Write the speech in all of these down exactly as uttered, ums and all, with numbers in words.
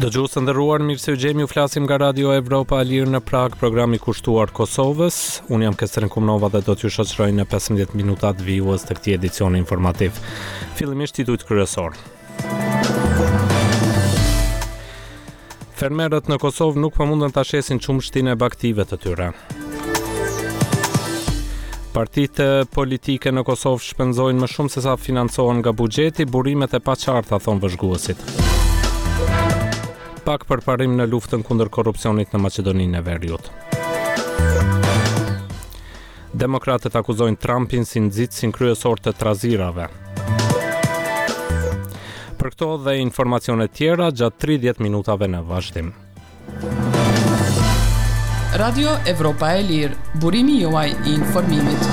Dëgjues të nderuar, mirë se u gjemi, u flasim nga Radio Evropa e Lirë në Prag, programi kushtuar Kosovës. Unë jam Kestrin Kumnova dhe do t'ju shoqëroj në pesëmbëdhjetë minutat vijues të këtij edicioni informativ. Fillimisht titujt kryesor. Fermerët në Kosovë nuk po mundën ta shesin qumshtin e baktive të tyre. Partitë politike në Kosovë shpenzojnë më shumë se sa financohen nga buxheti, burimet e paqarta, thon vëzhguesit. Pak përparim në luftën kundër korrupsionit në Maqedoninë e Veriut. Demokratët akuzojnë Trumpin si nxitsin kryesor të trazirave. Për këto dhe informacione tjera gjatë tridhjetë minutave në vazhdim. Radio Evropa e Lirë, burimi juaj i informimit.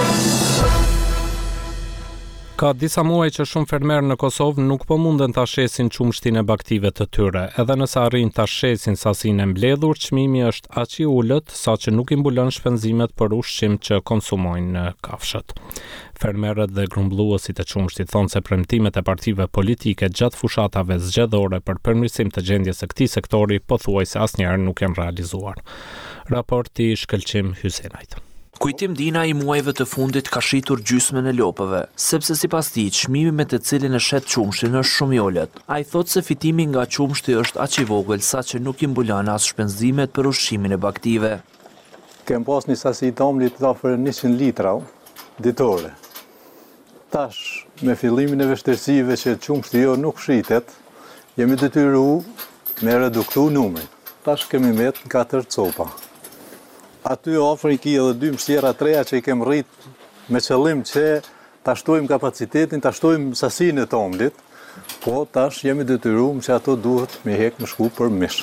Ka disa muaj që shumë fermerë në Kosovë nuk po munden ta shesin qumshtin e baktive të tyre. Edhe nëse arrin ta shesin sasinë e mbledhur, çmimi është aq i ulët saqë nuk i mbulon shpenzimet për ushqim që konsumojnë në kafshët. Fermerët dhe grumbulluesit e qumshtit thonë se premtimet e partive politike gjatë fushatave zgjedhore për përmirësim të gjendjes së këtij sektori pothuajse asnjëherë nuk janë realizuar. Raporti Shkëlqim Hysenajt. Kujtim Dina i muajve të fundit ka shitur gjysmën e lopëve, sepse sipas tij çmimi me të cilin e shet qumshtin është shumë i ulët. Ai thotë se fitimi nga qumshti është aq i vogël saqë nuk i mbulon as shpenzimet për ushqimin e baktive. Kem pas një sasi tamlit të afër njëqind litra ditore. Tash, me fillimin e vështirësive që qumshti jo nuk shitet, jemi detyruar me reduktu numrin. Tash kemi met katër copa. Aty ofër i ki edhe dy mështjera treja që i kem rrit me qëllim që ta shtojmë kapacitetin, ta shtojmë sasinë e tomlit, po tash jemi detyruar që ato duhet me hek më shku për mish.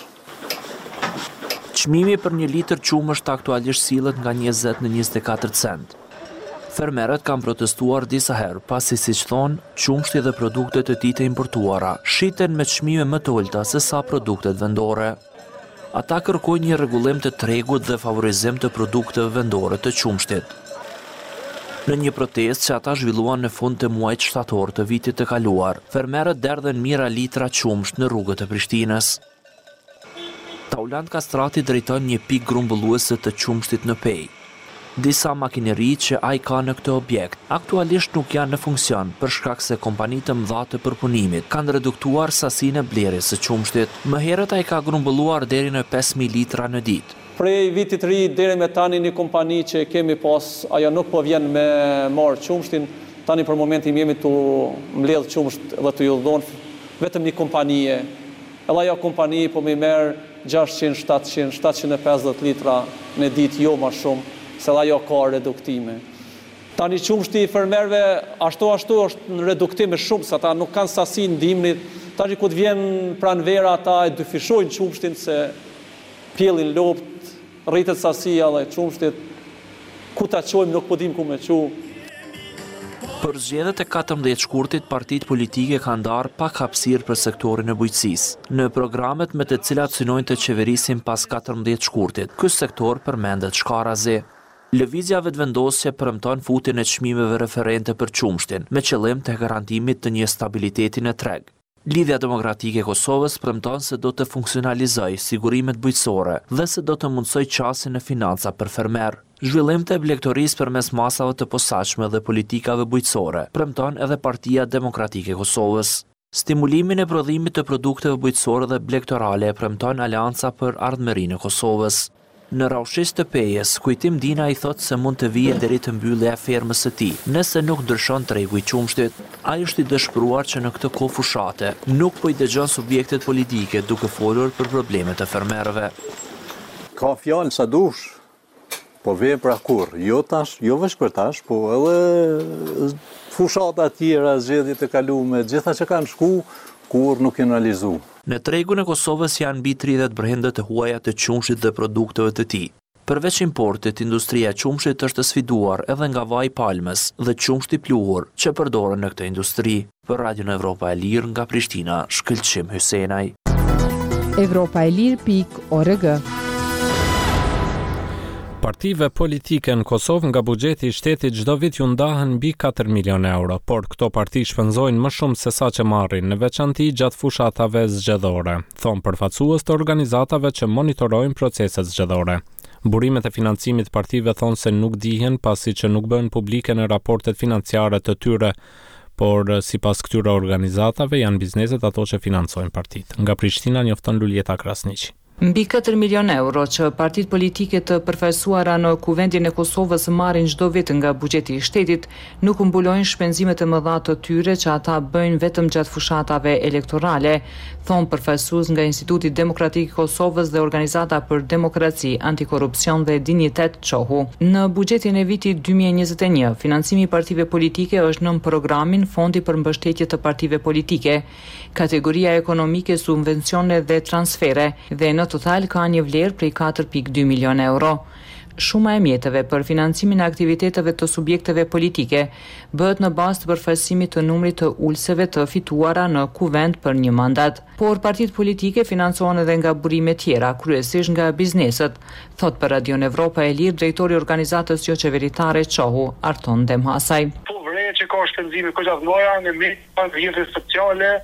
Çmimi për një litër qumësht aktualisht sillet nga njëzet në njëzet e katër cent. Fermerët kanë protestuar disa herë, pasi siç thonë, qumshti dhe produktet e tij të importuara shiten me çmime më të ulta se sa produktet vendore. Ata kërkojnë një rregullim të tregut dhe favorizim të produkteve vendore të qumshtit. Në një protestë që ata zhvilluan në fund të muajit shtator të vitit të kaluar, fermerët derdhen mijëra litra qumsht në rrugët e Prishtinës. Taulant Kastrati drejton një pikë grumbulluese të qumshtit në Pej. Disa makineri që ai ka në këtë objekt aktualisht nuk janë në funksion për shkak se kompanitë të mëdha të përpunimit kanë reduktuar sasinë e blerjes së qumshtit. Më herët ai ka grumbulluar deri në pesë mijë litra në ditë. Prej vitit të ri deri me tani një kompani që kemi pas, ajo nuk po vjen me marr qumshtin. Tani për momentin jemi të mbledh qumsht dhe të ju dhon vetëm një kompanie. Edhe ajo kompani po më merr gjashtëqind, shtatëqind, shtatëqind e pesëdhjetë litra në ditë, jo më shumë, se ajo ka reduktime. Tani qumshti i fermerëve ashtu ashtu është në reduktime shumë, se ata nuk kanë sasi ndihmit. Tani kur të vjen pranvera ata e dyfishojnë qumshtin se pjellin lopt, rritet sasia dhe qumshtit. Ku ta çojmë nuk po dim ku me çu. Për zgjedhjet e katërmbëdhjetë shkurtit, partitë politike kanë ndarë pak hapësirë për sektorin e bujqësisë. Në programet me të cilat synojnë të qeverisin pas katërmbëdhjetë shkurtit, ky sektor përmendet shkarazi. Lëvizja vetëvendosje premton futjen e çmimeve referente për qumshtin, me qëllim të garantimit të një stabiliteti në treg. Lidhja Demokratike e Kosovës premton se do të funksionalizojë sigurimet bujqësore dhe se do të mundsojë qasjen e financa për fermer. Zhvillim të blegtorisë përmes masave të posaçme dhe politikave bujqësore premton edhe Partia Demokratike e Kosovës. Stimulimin e prodhimit të produkteve bujqësore dhe blegtorale e premton Aleanca për Ardhmërinë e Kosovës. Në Raushis të Pejës, Kujtim Dina i thotë se mund të vijë deri të mbyllja e fermës së tij, nëse nuk ndryshon tregu i qumshtit. Ai është i dëshpëruar që në këtë kohë fushate nuk po i dëgjon subjektet politike duke folur për problemet e fermerëve. Ka fjalë sa dush, po vepra kur, jo tash, jo vetëm për tash, po edhe fushata të tjera, zgjedhjet e kaluara, gjitha që kanë shku, kur nuk janë realizuar. Në tregun e Kosovës janë mbi tridhjetë brende të huaja të qumshit dhe produkteve të tij. Përveç importit, industria e qumshit është sfiduar edhe nga vaji palmës dhe qumshti pluhur që përdoren në këtë industri. Për Radio Evropa e Lirë nga Prishtina, Shkëlqim Hysenaj. evropa e lirë pikë org Partive politike në Kosovë nga buxheti i shtetit çdo vit ju ndahen mbi katër milionë euro, por këto parti shpenzojnë më shumë se sa që marrin, në veçanti gjatë fushatave zgjedhore, thon përfaqësues të organizatave që monitorojnë proceset zgjedhore. Burimet e financimit partive thonë se nuk dihen pasi që nuk bëhen publike në raportet financiare të tyre, por sipas këtyre organizatave janë bizneset ato që financojnë partitë. Nga Prishtina njofton Luljeta Krasniqi. Mbi katër milionë euro që partitë politike të përfaqësuara në Kuvendin e Kosovës marrin çdo vit nga buxheti i shtetit nuk mbulojnë shpenzimet e mëdha të tyre që ata bëjnë vetëm gjatë fushatave elektorale, thon përfaqësues nga Instituti Demokratik i Kosovës dhe Organizata për Demokraci, Antikorrupsion dhe Dinjitet Çohu. Në buxhetin e vitit dy mijë e njëzet e një, financimi i partive politike është nën programin Fondi për mbështetje të partive politike, kategoria ekonomike subvencione dhe transfere dhe në total ka një vlerë prej katër pikë dy milionë euro. Shuma e mjeteve për financimin e aktiviteteve të subjekteve politike bëhet në bazë të përfaqësimit të numrit të ulseve të fituara në kuvend për një mandat. Por partitë politike financohen edhe nga burime tjera, kryesisht nga bizneset, thot për Radion Evropa e Lirë drejtori i organizatës jo qeveritare Çohu, Arton Demhasaj. Po vërejë që ka shpenzime këto mëdha në media, rrjetet sociale,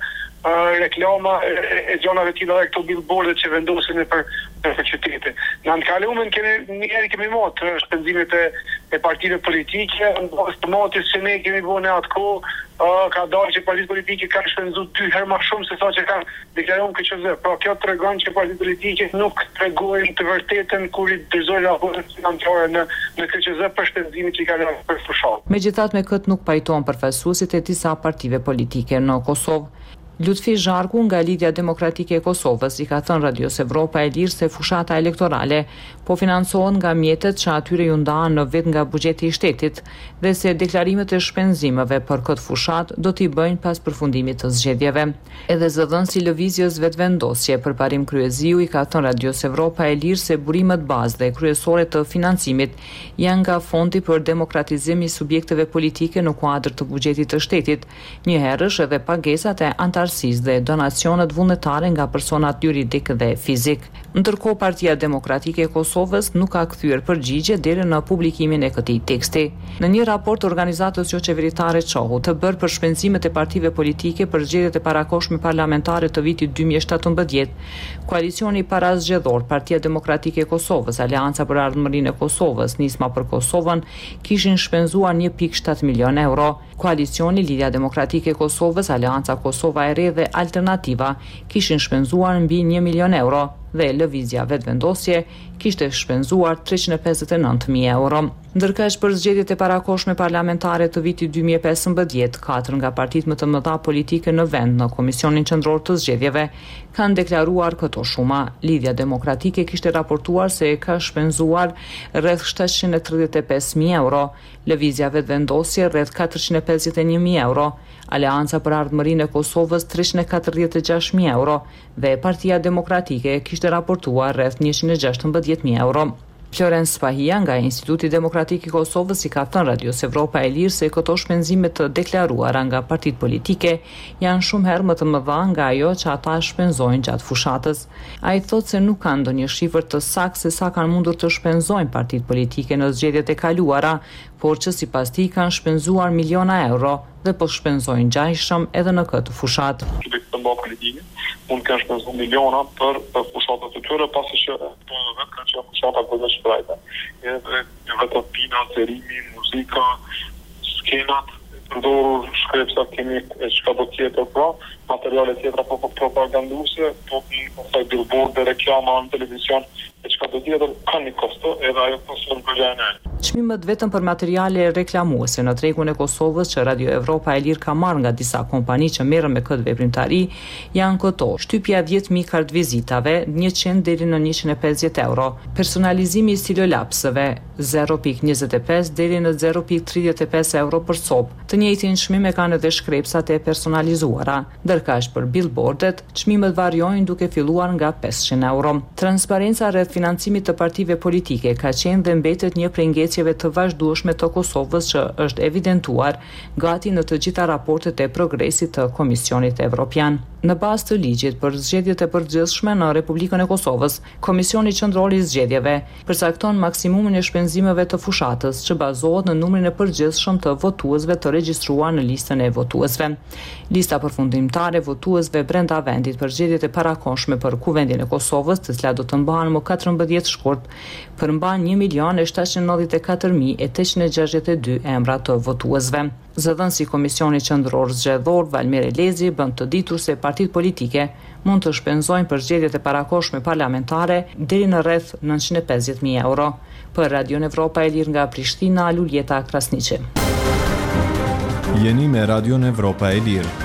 reklama e gjonave tila dhe këto billboardet që vendosin për, për qytete. Në anë kalumen kemi njerë kemi motë shpenzimet e, e partive politike, në bazë të motis që ne kemi bo në atë ko, uh, ka dalë që partitë politike kanë shpenzu dy herë më shumë se sa që kanë deklaruar në K Q Z. Pra kjo tregon që partitë politike nuk tregojnë të vërtetën kur i dërzojnë raportet financiare në, në K Q Z për shpenzimin që i kanë për fushat. Megjithatë me këtë nuk pajtohen përfaqësuesit e disa partive politike në Kosovë. Lutfi Zharku nga Lidhja Demokratike e Kosovës i ka thënë Radios Evropa e Lirë se fushata elektorale po financohen nga mjetet që atyre ju ndahen në vet nga buxheti i shtetit dhe se deklarimet e shpenzimeve për këtë fushat do t'i bëjnë pas përfundimit të zgjedhjeve. Edhe zëdhënësi i lëvizjes vetvendosje për parim kryeziu i ka thënë Radios Evropa e Lirë se burimet bazë dhe kryesore të financimit janë nga Fondi për Demokratizim i subjekteve politike në kuadër të buxhetit të shtetit, njëherësh edhe pagesat e antarësisë dhe donacionet vullnetare nga personat juridik dhe fizik. Ndërkohë Partia Demokratike e Kosovës nuk ka kthyer përgjigje deri në publikimin e këtij teksti. Në një raport organizatës jo qeveritare Çohu të bërë për shpenzimet e partive politike për zgjedhjet e parakohshme parlamentare të vitit dy mijë e shtatëmbëdhjetë, koalicioni parazgjedhor Partia Demokratike e Kosovës, Aleanca për Ardhmërinë e Kosovës, Nisma për Kosovën kishin shpenzuar një pikë shtatë milion euro. Koalicioni Lidhja Demokratike e Kosovës, Aleanca Kosova e Re dhe Alternativa kishin shpenzuar mbi një milion euro dhe Lëvizja Vetvendosje kishte shpenzuar treqind e pesëdhjetë e nëntë mijë euro. Ndërkaq për zgjedhjet e parakohshme parlamentare të vitit dy mijë e pesëmbëdhjetë, katër nga partitë më të mëdha politike në vend në Komisionin Qendror të Zgjedhjeve kanë deklaruar këto shuma. Lidhja Demokratike kishte raportuar se ka shpenzuar rreth shtatëqind e tridhjetë e pesë mijë euro, Lëvizja Vetvendosje rreth katërqind e pesëdhjetë e një mijë euro, Aleanca për Ardhmërinë e Kosovës tre e katërdhjetë e gjashtë mijë euro dhe Partia Demokratike kishte raportuar rreth njëqind e gjashtëmbëdhjetë mijë euro. Florence Spahia nga Instituti Demokratik i Kosovës i ka thënë Radios Evropa e Lirë se këto shpenzime të deklaruara nga partitë politike janë shumë herë më të mëdha nga ajo që ata shpenzojnë gjatë fushatës. Ai thotë se nuk kanë ndonjë shifër të saktë se sa kanë mundur të shpenzojnë partitë politike në zgjedhjet e kaluara, por që sipas tij kanë shpenzuar miliona euro dhe po shpenzojnë ngjajshëm edhe në këtë fushat. Mund kanë shpenzuar miliona për, për fushatat të tyre, pasi që po vetë kanë qenë fushata për shprehje. Edhe vetë pina, serimi, muzika, skenat, përdorur shkrepsa kemi çka do tjetër pra, materiale tjetra po propaganduese, po pastaj billboard, reklama në televizion, e çka do tjetër kanë një kosto, edhe ajo kosto për gjëra. Çmimet vetëm për materiale reklamuese në tregun e Kosovës që Radio Evropa e Lirë ka marrë nga disa kompani që merren me këtë veprimtari janë këto: shtypja dhjetë mijë kartvizitave, njëqind deri në njëqind e pesëdhjetë euro, personalizimi i stilolapsëve zero pikë njëzet e pesë deri në zero pikë tridhjetë e pesë euro për copë. Të njëjtin çmim e kanë edhe shkrepsat e personalizuara. Ndërkaq për billboardet, çmimet variojnë duke filluar nga pesëqind euro. Transparenca rreth financimit të partive politike ka qenë dhe mbetet një prej ngecjeve të vazhdueshme të Kosovës që është evidentuar gati në të gjitha raportet e progresit të Komisionit Evropian. Në bazë të ligjit për zgjedhjet e përgjithshme në Republikën e Kosovës, Komisioni Qendror i Zgjedhjeve përcakton maksimumin e shpenzimeve të fushatës, që bazohet në numrin e përgjithshëm të votuesve të regjistruar në listën e votuesve. Lista përfundimtare e votuesve brenda vendit për zgjedhjet e parakohshme për Kuvendin e Kosovës, të cilat do të mbahen më katërmbëdhjetë shkurt, përmban një milion e shtatëqind e nëntëdhjetë e katër mijë e tetëqind e gjashtëdhjetë e dy emra të votuesve. Zëdhënësi i Komisioni Qendror Zgjedhor Valmir Elezi bën të ditur se partitë politike mund të shpenzojnë për zgjedhjet e parakohshme parlamentare deri në rreth nëntëqind e pesëdhjetë mijë euro. Për Radio Evropa e Lirë nga Prishtina, Luljeta Krasniqi. Jeni me Radio Evropa e Lirë.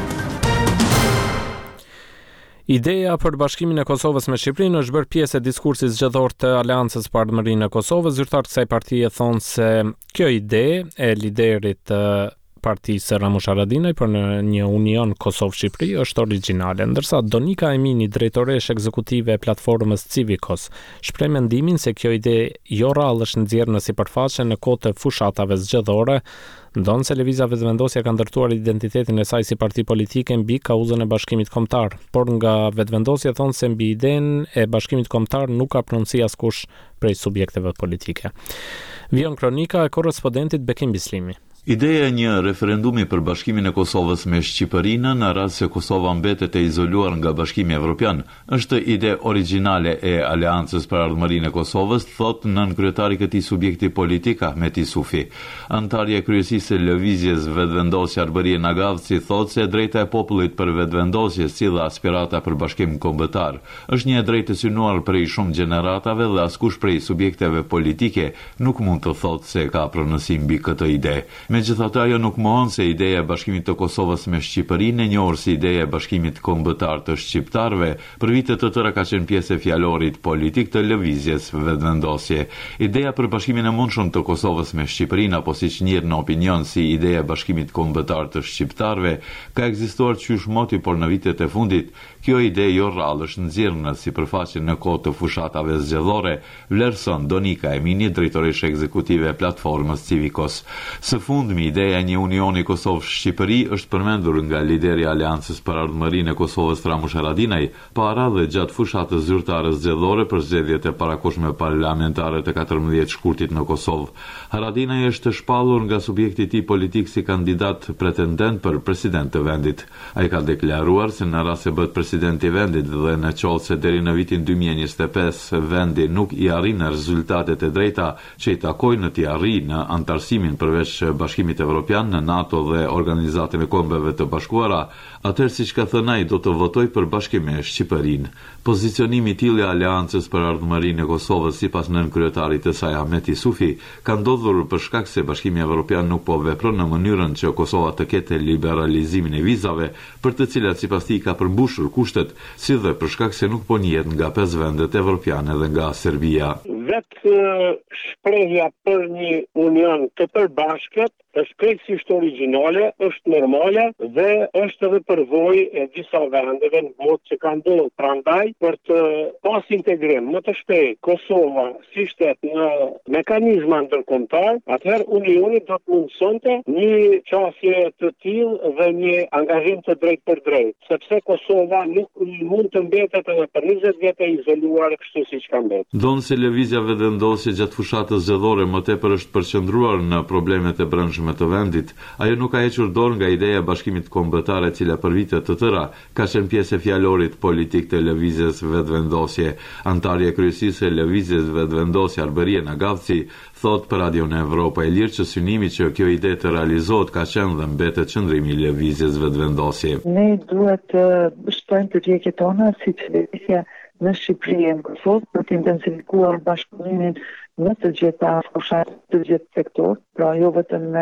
Ideja për bashkimin e Kosovës me Shqipërinë është bërë pjesë e diskursit zgjedhor të Aleancës për Ardhmërinë e Kosovës. Zyrtarët e kësaj partie thonë se kjo ide e liderit të partisë Ramush Haradinaj për në një union Kosovë-Shqipëri është origjinale, ndërsa Donika Emini, drejtoresh ekzekutive e platformës Civicos, shpreh mendimin se kjo ide jo rrallë është nxjerrë në sipërfaqe në kohë të fushatave zgjedhore, ndonë se Lëvizja Vetëvendosja ka ndërtuar identitetin e saj si parti politike mbi kauzën e Bashkimit Kombëtar, por nga Vetëvendosja thonë se mbi idenë e Bashkimit Kombëtar nuk ka pronësi askush prej subjekteve politike. Vion kronika e korrespondentit Bekim Bislimi. Ideja e një referendumi për bashkimin e Kosovës me Shqipërinë në rast se Kosova mbetet e izoluar nga Bashkimi Evropian është ide origjinale e Aleancës për Ardhmërinë e Kosovës, thot nën kryetari i këtij subjekti politik Ahmet Isufi. Antarja e kryesisë së lëvizjes Vetëvendosja Arberie Nagavci thot se drejta e popullit për vetëvendosje si dhe aspirata për bashkim kombëtar është një drejtë e synuar prej shumë gjeneratave dhe askush prej subjekteve politike nuk mund të thotë se ka pronësi mbi këtë ide. Megjithatë, ajo nuk mohon se ideja e bashkimit të Kosovës me Shqipërinë, e njohur si ideja e bashkimit kombëtar të shqiptarëve, për vite të tëra ka qenë pjesë e fjalorit politik të lëvizjes Vetëvendosje. Ideja për bashkimin e mundshëm të Kosovës me Shqipërinë, apo siç njihet në opinion si ideja e bashkimit kombëtar të shqiptarëve, ka ekzistuar qysh moti, por në vitet e fundit kjo ide jo rrallë është nxjerrë në sipërfaqe në kohë të fushatave zgjedhore, vlerëson Donika Emini, drejtoreshe ekzekutive e platformës Civicos. Së fundmi, ideja e një unioni Kosovë-Shqipëri është përmendur nga lideri i Aleancës për Ardhmërinë e Kosovës Ramush Haradinaj, para dhe gjatë fushatës zyrtare zgjedhore për zgjedhjet e parakohshme parlamentare të katërmbëdhjetë shkurtit në Kosovë. Haradinaj është shpallur nga subjekti i tij politik si kandidat pretendent për president të vendit. Ai ka deklaruar se në rast se bëhet president i vendit dhe në qoftë se deri në vitin dy mijë e njëzet e pesë vendi nuk i arrin rezultatet e drejta që i takojnë në t'i arrijë në antarësimin përveç Bashkimit Evropian në NATO dhe Organizatën e Kombeve të Bashkuara, atëherë siç ka thënë ai do të votoj për bashkim me Shqipërinë. Pozicionimi i tillë i Aleancës për Ardhmërinë e Kosovës sipas nën kryetarit të saj Ahmet Isufi ka ndodhur për shkak se Bashkimi Evropian nuk po vepron në mënyrën që Kosova të ketë liberalizimin e vizave, për të cilat sipas tij ka përmbushur kushtet, si dhe për shkak se nuk po njihet nga pesë vendet evropiane dhe nga Serbia. Vetë shprehja për një union të përbashkët është krejtësisht origjinale, është normale dhe është edhe përvojë e disa vendeve në botë që kanë ndodhur. Prandaj, për të pas integrim më të shpejt Kosova si shtet në mekanizma ndërkombëtar, atëherë Unioni do të mundsonte një qasje të tillë dhe një angazhim të drejtë për drejtë, sepse Kosova nuk mund të mbetet edhe për njëzet vjet e izoluar kështu siç ka mbetur. Donë se lëvizja Vetëvendosje gjatë fushatës zgjedhore më tepër është përqendruar në problemet e brendshme të vendit, ajo nuk ka hequr dorë nga ideja e bashkimit kombëtar e cila për vite të tëra ka qenë pjesë e fjalorit politik të lëvizjes Vetëvendosje. Antarja e kryesisë e lëvizjes Vetëvendosje Arberie Nagavci thot për Radio Evropa e Lirë që synimi që kjo ide të realizohet ka qenë dhe mbetet qëndrimi i lëvizjes Vetëvendosje. Ne duhet të shtojmë përpjekjet tona si lëvizja në Shqipëri e në Kosovë për të intensifikuar bashkëpunimin në të gjitha fushat të gjithë sektor, pra jo vetëm me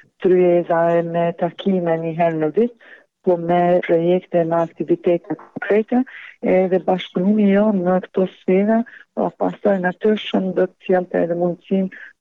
tryeza e me takime një herë në vit, po me projekte në aktivitete konkrete, edhe bashkëpunimi jo në këto sfera, pa pastaj natyrshëm do të sjellë edhe mundësinë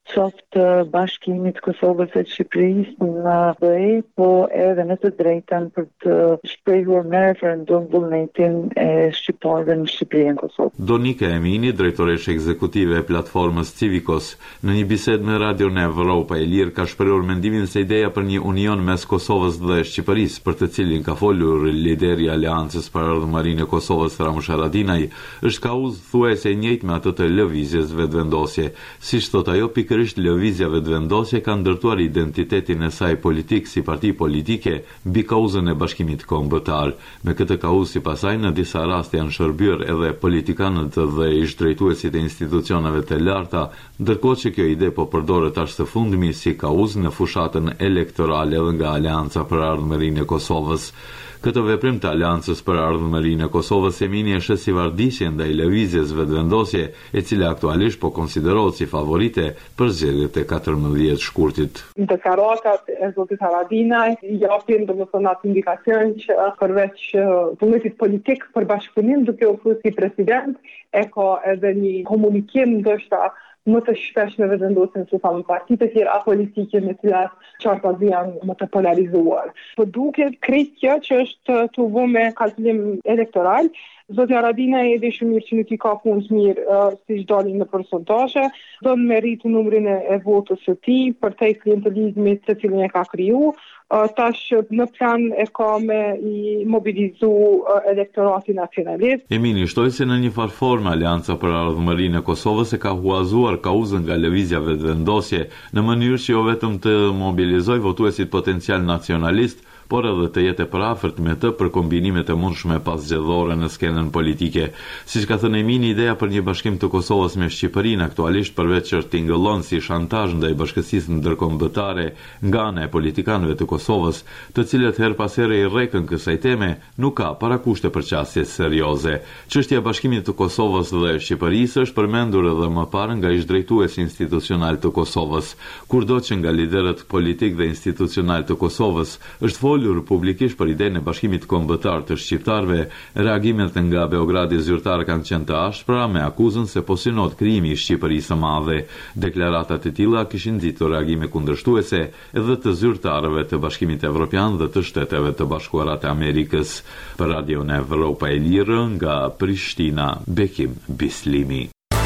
qoftë bashkimit të Kosovës e Shqipërisë në B E, po edhe në të drejtën për të shprehur në referendum vullnetin e shqiptarëve në Shqipëri e në Kosovë. Donika Emini, drejtoreshe ekzekutive e platformës Civicos, në një bisedë me Radio Evropa e Lirë ka shprehur mendimin se ideja për një union mes Kosovës dhe Shqipërisë, për të cilin ka folur lideri i Aleancës për Ardhmërinë e Kosovës Ramush Haradinaj, është kauzë thuajse e njëjtë me atë të lëvizjes vetëvendosje. Siç thot ajo, pikërisht lëvizja vetëvendosje ka ndërtuar identitetin e saj politik si parti politike mbi kauzën e bashkimit kombëtar. Me këtë kauzë sipas saj, në disa raste janë shërbyer edhe politikanët dhe ish-drejtuesit e institucioneve të larta, ndërkohë që kjo ide po përdoret tash së fundmi si kauzë në fushatën elektorale edhe nga Aleanca për Ardhmërinë e Kosovës. Këtë veprim të Aleancës për Ardhmërinë e Kosovës Emini e shes si vardisje ndaj lëvizjes vetëvendosje, e cila aktualisht po konsiderohet si favorite për zgjedhjet e katërmbëdhjetë shkurtit. Deklaratat e zotit Haradinaj japin domethënë atë indikacion që përveç vullnetit politik për bashkëpunim duke u thënë si president, e ka edhe një komunikim ndoshta më të shpesh me vetëvendosjen se sa me partitë të tjera politike me të cilat qartat janë më të polarizuar. Po duket krejt kjo që është të vënë me kalkulim elektoral. Zoti Haradinaj e di shumë mirë që nuk i ka punë të mirë uh, si dalin në percentazhe, do në merit numrin e, e votës së tij për te klientelizmit të cilin e ka kriju. Uh, tash në plan e ka me i mobilizu uh, elektorati nacionalist. Emini shtoi se në një farë formë Aleanca për Ardhmërinë e Kosovës e ka huazuar kauzën nga lëvizja vetëvendosje në mënyrë që jo vetëm të mobilizoj votuesit potencial nacionalist, por edhe të jetë e parafërt me të për kombinimet e mundshme pasgjedhore në skenën politike. Siç ka thënë Emini, ideja për një bashkim të Kosovës me Shqipërinë aktualisht përveç që tingëllon si shantazh ndaj bashkësisë ndërkombëtare nga ana e politikanëve të Kosovës, të cilët her pas here i rrekën kësaj teme, nuk ka parakushte për qasje serioze. Çështja e bashkimit të Kosovës dhe Shqipërisë është përmendur edhe më parë nga ish-drejtuesi institucional të Kosovës, kurdo që nga liderët politik dhe institucional të Kosovës është folur publikisht për idenë e bashkimit kombëtar të shqiptarëve, reagimet nga Beogradi zyrtar kanë qenë të ashpra me akuzën se po synot krijimi i Shqipërisë së Madhe. Deklaratat e tilla kishin nxitur reagime kundërshtuese edhe të zyrtarëve të Bashkimit Evropian dhe të Shteteve të Bashkuara të Amerikës. Për Radio Evropa e Lirë nga Prishtina, Bekim Bislimi.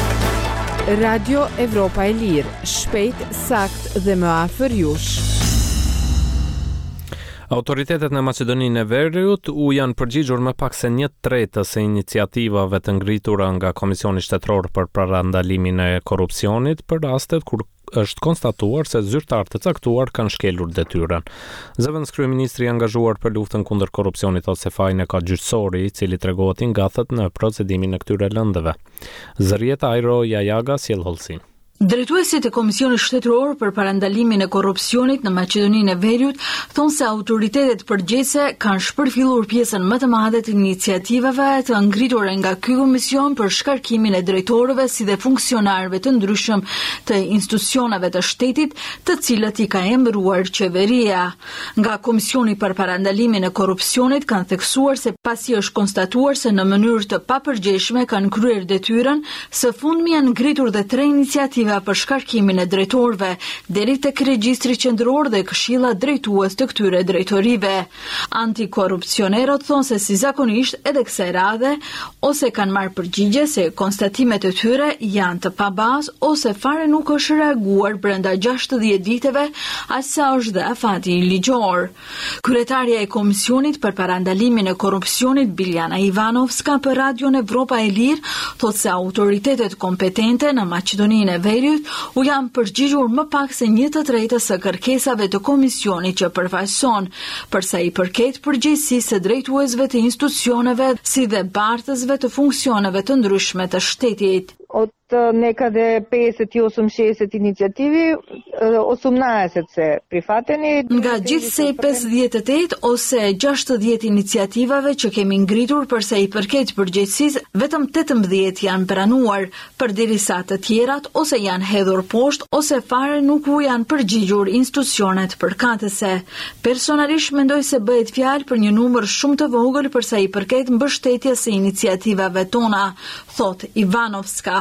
Radio Evropa e Lirë, shpejt, sakt dhe më afër jush. Autoritetet në Maqedoninë e Veriut u janë përgjigjur me pak se një tretës e iniciativave të ngritura nga Komisioni Shtetëror për parandalimin e korrupsionit për rastet kur është konstatuar se zyrtar të caktuar kanë shkelur detyrën. Zëvendës kryeministri i angazhuar për luftën kundër korrupsionit ose fajin e ka gjyqësori, i cili tregohet i ngathet në procedimin e këtyre lëndëve. Zërieta Ajro Jajaga sjell hollësinë. Drejtuesit e Komisionit Shtetëror për parandalimin e korrupsionit në Maqedoninë e Veriut thonë se autoritetet përgjegjëse kanë shpërfillur pjesën më të madhe të iniciativave të ngritura nga ky komision për shkarkimin e drejtorëve si dhe funksionarëve të ndryshëm të institucioneve të shtetit, të cilët i ka emëruar qeveria. Nga Komisioni për parandalimin e korrupsionit kanë theksuar se pasi është konstatuar se në mënyrë të papërgjegjshme kanë kryer detyrën, së fundmi janë ngritur dhe tre iniciativa për shkarkimin e drejtorëve, deri tek regjistri qendror dhe këshilla drejtues të këtyre drejtorive. Antikorrupsionerët thonë se si zakonisht edhe kësaj radhe ose kanë marrë përgjigje se konstatimet e tyre janë të pabazë ose fare nuk është reaguar brenda gjashtëdhjetë ditëve, aq sa është dhe afati ligjor. Kryetaria e Komisionit për parandalimin e korrupsionit Biljana Ivanovska për Radio Evropa e Lirë thotë se autoritetet kompetente në Maqedoninë e Veriut u janë përgjigjur më pak se një të tretës së kërkesave të komisionit që përfaqëson, përsa i përket përgjegjësisë së drejtuesve të institucioneve si dhe bartësve të funksioneve të ndryshme të shtetit. От некъде петдесет и осем шестдесет инициативи, осемнадесет се прифатени. Nga gjithsej pesëdhjetë e tetë ose gjashtëdhjetë iniciativave që kemi ngritur përsa i përket përgjegjësisë, vetëm tetëmbëdhjetë janë pranuar, përderisa të tjerat ose janë hedhur poshtë ose fare nuk u janë përgjigjur institucionet përkatëse. Personalisht mendoj se bëhet fjalë për një numër shumë të vogël përsa i përket mbështetjes së iniciativave tona, thot Ivanovska.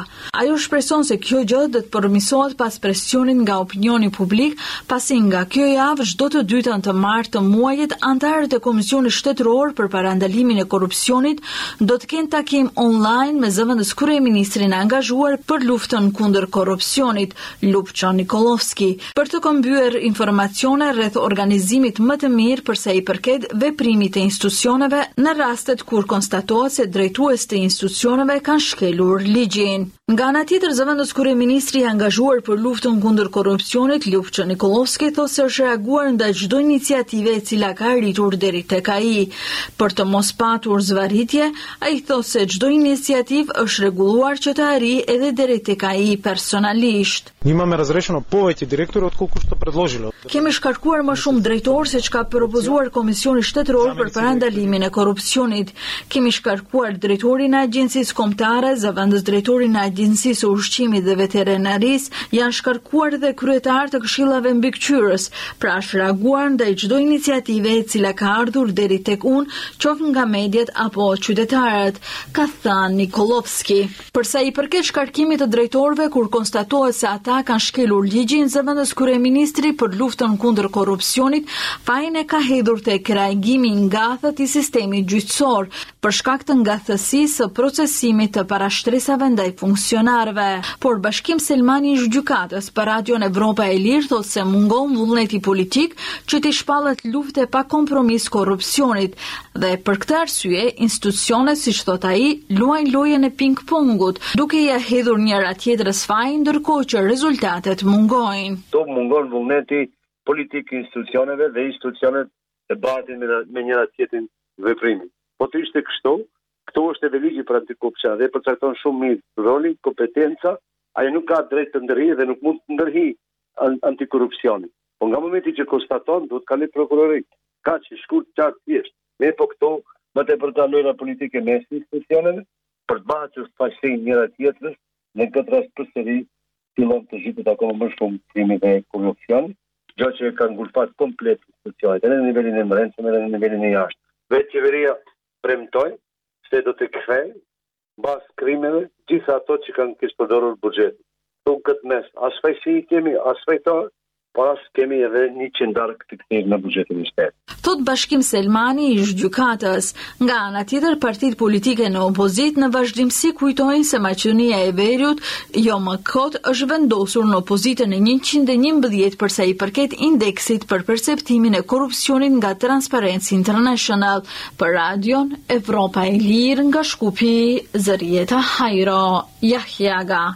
Ajo shpreson se kjo gjë do të përmirësohet pas presionit nga opinioni publik, pasi nga kjo javë çdo të dytën të martë të muajit anëtarët e Komisionit Shtetëror për parandalimin e korrupsionit do të kenë takim online me zëvendës kryeministrin e angazhuar për luftën kundër korrupsionit, Lupço Nikolovski, për të këmbyer informacione rreth organizimit më të mirë përsa i përket veprimit të institucioneve në rastet kur konstatohet se drejtues të institucioneve kanë shkelur ligjin. Nga ana tjetër, zëvendës kryeministri i angazhuar për luftën kundër korrupsionit, Lupço Nikolovski, thotë se është reaguar ndaj çdo iniciative e cila ka arritur deri tek ai. Për të mos patur zvarritje, ai thotë se çdo iniciativë është rregulluar që të arrijë edhe deri tek ai personalisht. Имаме разрешено повеќе директори отколку што предложиле. Kemi shkarkuar më shumë drejtorë se çka propozuar Komisioni Shtetëror për parandalimin e korrupsionit. Kemi shkarkuar drejtorin e Agjencisë Kombëtare, zëvendës drejtorin e Agjencisë Ushqimit dhe Veterinarisë, janë shkarkuar dhe kryetarë të këshillave mbikëqyrës. Pra është reaguar ndaj çdo iniciative e cila ka ardhur deri tek unë, qoftë nga mediat apo qytetarët, ka thënë Nikolovski. Përsa i përket shkarkimit të drejtorëve kur konstatohet se ata kanë shkelur ligjin, zëvendës kryeministri për luftën kundër korrupsionit fajin e ka hedhur tek reagimi i ngathet i sistemit gjyqësor për shkak të ngathtësisë së procesimit të parashtresave ndaj funksionarëve. Por Bashkim Selmani i gjykatës për Radion Evropa e Lirë thotë se mungon vullneti politik që t'i shpallet lufte pa kompromis korrupsionit dhe për këtë arsye institucionet, siç thot ai, luajnë lojën e ping-pongut, duke ia hedhur njëra tjetrës fajin ndërkohë që rezultatet mungojnë. Do mungon vullneti politik institucioneve dhe institucionet e batin me, me njëra tjetrin veprimin. Po të ishte kështu, këto është edhe ligji për antikorrupsion dhe përcakton shumë mirë roli, kompetenca, ai nuk ka drejt të ndërhijë dhe nuk mund të ndërhijë antikorrupsionin. Po nga momenti që konstaton, duhet kaloj prokurorit. Ka që shkurt qartë thjesht. Me po këto më tepër të lojra politike mes institucioneve, për të bachur faqësinë njëra tjetrës, në këtë rast përsëri fillon të zhitet akoma më shumë krimi dhe korrupsioni, gjë që ka ngulfat komplet institucionet, edhe në nivelin e brendshëm edhe në nivelin e jashtë. Vetë qeveria premtoi se do të kthejë mbas krimeve gjitha ato që kanë kishë përdorur buxhetin. Në këtë mes, as fajsi kemi, as fajtor, por as kemi edhe një qendar këtë kthejë në buxhetin e shtetit. Thot Bashkim Selmani i gjykatës. Nga ana tjetër, partitë politike në opozit në vazhdimsi kujtojnë se Maqedonia e Veriut jo më kot është vendosur në opozitën e njëqind e njëmbëdhjetë përsa i përket indeksit për perceptimin e korrupsionit nga Transparency International. Për Radion Evropa e Lirë nga Shkupi, Zërieta Hajro, Jahjaga.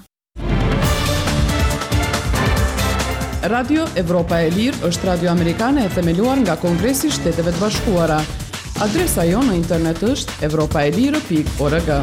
Radio Evropa e Lirë është radio amerikane e themeluar nga Kongresi i Shteteve të Bashkuara. Adresa jonë në internet është evropaelire pikë org.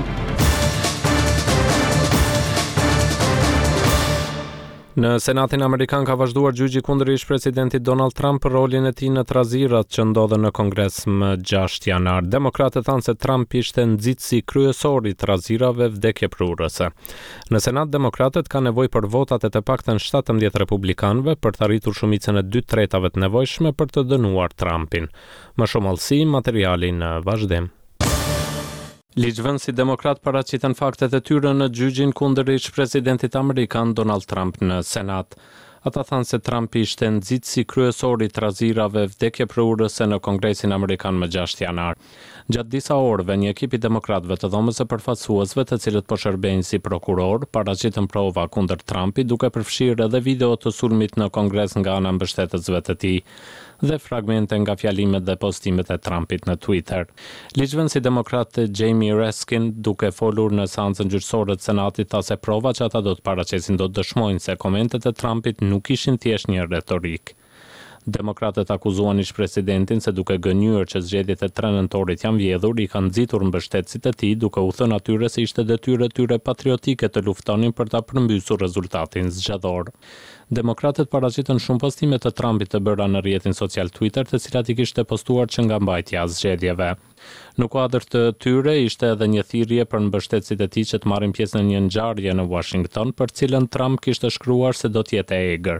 Në Senatin Amerikan ka vazhduar gjyqi kundër ish-presidentit Donald Trump për rolin e tij në trazirat që ndodhen në Kongres më gjashtë janar. Demokratët thanë se Trump ishte nxitësi kryesor i trazirave vdekjeprurëse. Në Senat, demokratët kanë nevojë për votat e të paktën shtatëmbëdhjetë republikanëve për të arritur shumicën e dy tretave të nevojshme për të dënuar Trumpin. Më shumë allësi, materiali në vazhdim. Ligjvënësi demokrat paraqiten faktet e tyre në gjyqin kundër ish-presidentit amerikan Donald Trump në Senat. Ata thanë se Trump ishte nxitësi kryesor i trazirave vdekjeprurëse në Kongresin Amerikan më gjashtë janar. Gjatë disa orëve, një ekip i demokratëve të dhomës së përfaqësuesve, të cilët po shërbejnë si prokuror, paraqitën prova kundër Trumpit, duke përfshirë edhe video të sulmit në Kongres nga ana mbështetësve të tij dhe fragmente nga fjalimet dhe postimet e Trumpit në Twitter. Ligjvënësi demokrat Jamie Raskin, duke folur në seancën gjyqësore të Senatit, tha se prova që ata do të paraqesin do të dëshmojnë se komentet e Trumpit nuk ishin thjesht një retorik. Demokratët akuzuan ish-presidentin se duke gënjur që zgjedhjet e tre nëntorit janë vjedhur, i kanë nxitur mbështetësit e tij duke u thënë atyre se ishte detyrë e tyre patriotike të luftonin për ta përmbysur rezultatin zgjedhor. Demokratët paraqitën shumë postime të Trumpit të bëra në rrjetin social Twitter, të cilat i kishte postuar që nga mbajtja e zgjedhjeve. Në kuadër të tyre ishte edhe një thirrje për mbështetësit e tij që të marrin pjesë në një ngjarje në Washington, për cilën Trump kishte shkruar se do të jetë e egër.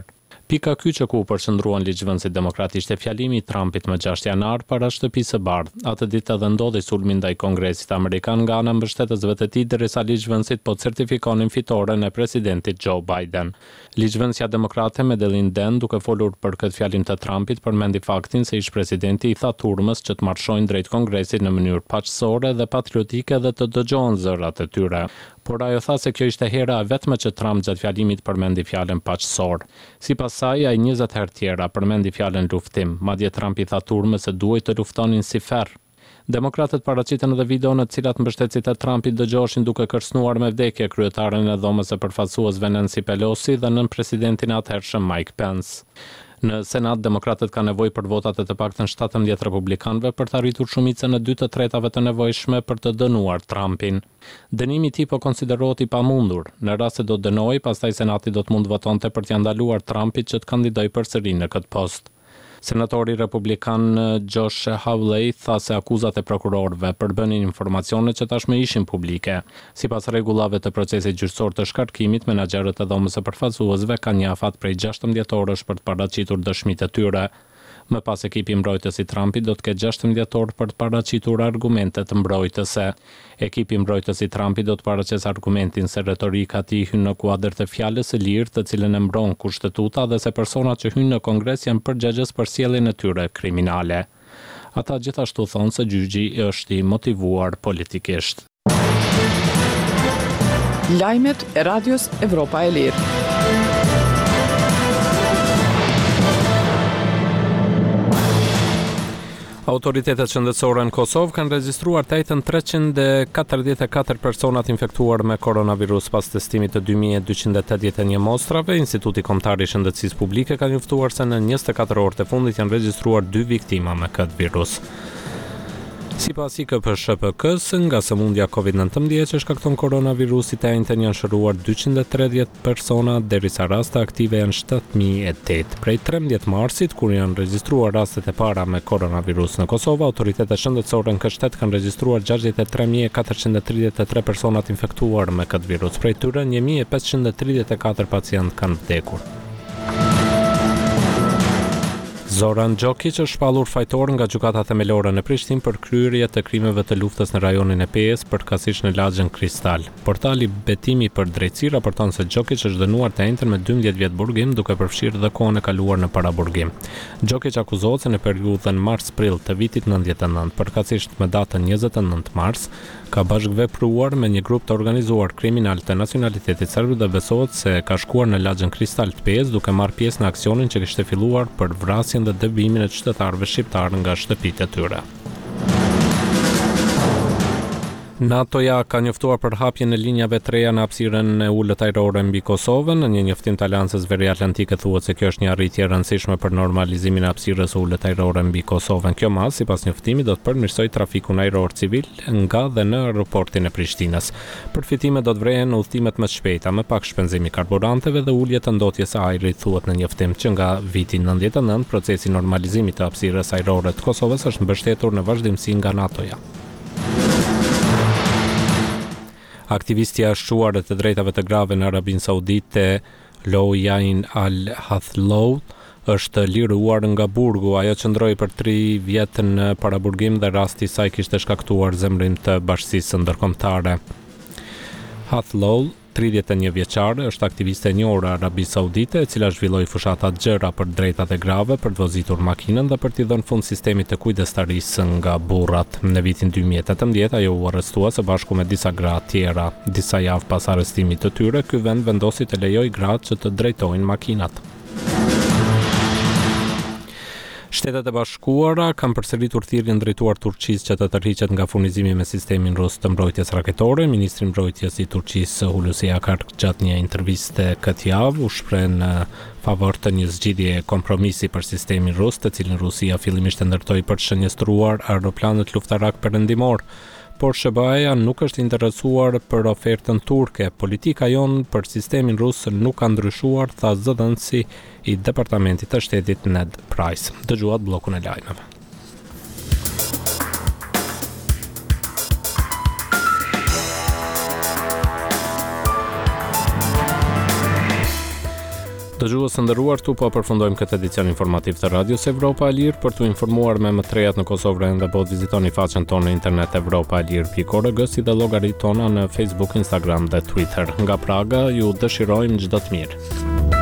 Pika ky që ku përshëndruan ligjvënësit demokrat ishte fjalimi i Trumpit më gjashtë janar para shtëpisë së Bardhë. Atë ditë edhe ndodhi sulmi ndaj Kongresit Amerikan nga ana mbështetësve të tij derisa ligjvënësit po certifikonin fitoren e presidentit Joe Biden. Ligjvënësja demokrate Madeleine Den, duke folur për këtë fjalim të Trumpit, përmendi faktin se ish presidenti i tha turmës që të marshojnë drejt Kongresit në mënyrë paqësore dhe patriotike dhe të dëgjohen zërat e tyre. Por ajo tha se kjo ishte hera e vetme që Trump gjatë fjalimit përmendi fjalën paqësor. Sipas saj, ai njëzet herë tjera përmendi fjalën luftim, madje Trump i tha turmës se duhej të luftonin si ferr. Demokratët paraqiten edhe video në të cilat mbështetësit e Trumpit dëgjoheshin duke kërcënuar me vdekje kryetaren e dhomës së përfaqësuesve Nancy Pelosi dhe nën presidentin e atëhershëm Mike Pence. Në Senat, demokratët kanë nevojë për votat e të paktën shtatëmbëdhjetë republikanëve për të arritur shumicën e dy të tretave të nevojshme për të dënuar Trumpin. Dënimi i tij po konsiderohet i pamundur. Në rast se do të dënojë, pastaj Senati do të mund votonte për t'ia ndaluar Trumpit që të kandidojë përsëri në këtë post. Senatori republikan Josh Hawley tha se akuzat e prokurorëve përbënin informacione që tashmë ishin publike. Sipas rregullave të procesit gjyqësor të shkarkimit, menaxherët e dhomës së përfaqësuesve kanë një afat prej gjashtëmbëdhjetë orësh për të paraqitur dëshmitë e tyre. Më pas ekipi mbrojtës i Trumpit do të ketë gjashtëmbëdhjetë orë për të paraqitur argumentet mbrojtëse. Ekipi mbrojtës i Trumpit do të paraqesë argumentin se retorika e tij hyn në kuadër të fjalës së lirë, të cilën e mbron kushtetuta dhe se personat që hyjnë në Kongres janë përgjegjës për sjelljen e tyre kriminale. Ata gjithashtu thonë se gjyqi është i motivuar politikisht. Lajmet e Radios Evropa e Lirë. Autoritetet shëndetësore në Kosovë kanë regjistruar të njëjtën treqind e katërdhjetë e katër personat infektuar me koronavirus pas testimit të dy mijë e dyqind e tetëdhjetë e një mostrave. Instituti Kombëtar i Shëndetësisë Publike ka njoftuar se në njëzet e katër orët e fundit janë regjistruar dy viktima me këtë virus. Sipas I K P S H P K-s, nga sëmundja covid nëntëmbëdhjetë që shkakton koronavirusit e njëjtën janë shëruar dyqind e tridhjetë persona, derisa raste aktive janë shtatë mijë e tetë. Prej trembëdhjetë marsit, kur janë regjistruar rastet e para me koronavirus në Kosovë, autoritetet shëndetësore në këtë shtet kanë regjistruar gjashtëdhjetë e tre mijë e katërqind e tridhjetë e tre personat infektuar me këtë virus. Prej tyre një mijë e pesëqind e tridhjetë e katër pacientë kanë vdekur. Zoran Gjokic është shpallur fajtor nga gjykata themelore në Prishtinë për kryerje të krimeve të luftës në rajonin e Pejës për kasish në lagjën Kristal. Portali Betimi për Drejtësi raporton se Gjokic është dënuar të njëjtën me dymbëdhjetë vjet burgim, duke përfshirë dhe kohën e kaluar në paraburgim. Gjokic akuzohet se në periudhën mars-prill të vitit nëntëdhjetë e nëntë, përkatësisht me datën njëzet e nëntë mars, ka bashkëvepruar me një grup të organizuar kriminal të nacionalitetit serb dhe besohet se ka shkuar në lagjën Kristal të Pejës duke marrë pjesë në aksionin që kishte filluar për vrasjen dhe dëbimin e qytetarëve shqiptar nga shtëpitë e tyre. NATO-ja ka njoftuar për hapjen e linjave të reja në hapësirën e ulët ajrore mbi Kosovën. Në një njoftim të Aleancës Veriatlantike thuhet se kjo është një arritje e rëndësishme për normalizimin e hapësirës së ulët ajrore mbi Kosovën. Kjo mas, sipas njoftimit, do të përmirësojë trafikun ajror civil nga dhe në aeroportin e Prishtinës. Përfitimet do të vrehen udhëtimet më të shpejta, me pak shpenzim i karburanteve dhe ulje të ndotjes së ajrit, thuhet në njoftim që nga viti nëntëdhjetë e nëntë procesi i normalizimit të hapësirës ajrore të Kosovës është mbështetur në vazhdimsi nga NATO-ja. Aktivistja e shquar të drejtave të grave në Arabinë Saudite, Loujain Al-Hathloul, është liruar nga burgu. Ajo qëndroi për tri vjet në paraburgim dhe rasti I saj kishte shkaktuar zemrim të bashkisë ndërkombëtare. Hathloul, tridhjetë e një vjeçare, është aktiviste e njohur e Arabisë Saudite, e cila zhvilloi fushata të gjera për drejtat e grave, për të vozitur makinën dhe për t'i dhënë fund sistemit të kujdestarisë nga burrat. Në vitin dy mijë e tetëmbëdhjetë ajo u arrestua së bashku me disa gra tjera. Disa javë pas arrestimit të tyre, ky vend vendosi të lejojë gratë që të drejtojnë makinat. Shtetet e Bashkuara kanë përsëritur thirrjen drejtuar Turqisë që të tërhiqet nga furnizimi me sistemin rus të mbrojtjes raketore. Ministri i mbrojtjes I Turqisë Hulusi Akar gjatë një interviste këtë javë u shpreh në favor të një zgjidhje kompromisi për sistemin rus, të cilin Rusia fillimisht e ndërtoi për të shënjestruar aeroplanet luftarak perëndimor. Por S B A-ja nuk është interesuar për ofertën turke. Politika jonë për sistemin rus nuk ka ndryshuar, tha zëdhënësi I Departamentit të Shtetit Ned Price. Dëgjuat bllokun e lajmeve. Dëgjues të nderuar, tu po përfundojmë këtë edicion informativ të Radios Evropa e Lirë. Për t'u informuar me më të rejat në Kosovë dhe po të vizitoni faqen tonë në internet europa e lirë pikë org, si dhe llogaritë tona në Facebook, Instagram dhe Twitter. Nga Praga ju dëshirojmë çdo të mirë.